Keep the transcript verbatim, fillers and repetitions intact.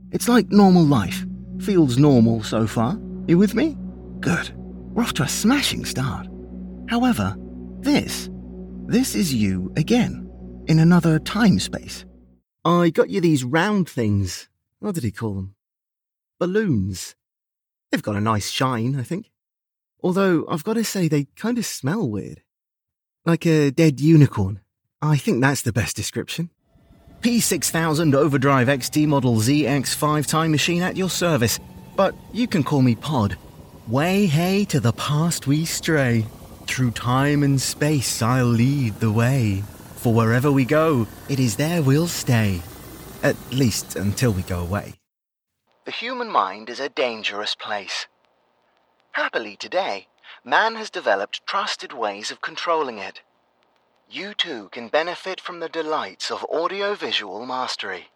It's like normal life. Feels normal so far. You with me? Good. We're off to a smashing start. However, this, this is you again, in another time space. I got you these round things. What did he call them? Balloons. They've got a nice shine, I think. Although, I've got to say, they kind of smell weird. Like a dead unicorn. I think that's the best description. P six thousand Overdrive X T Model Z X five Time Machine at your service, but you can call me Pod. Way hey to the past we stray. Through time and space I'll lead the way. For wherever we go, it is there we'll stay. At least until we go away. The human mind is a dangerous place. Happily today, man has developed trusted ways of controlling it. You too can benefit from the delights of audiovisual mastery.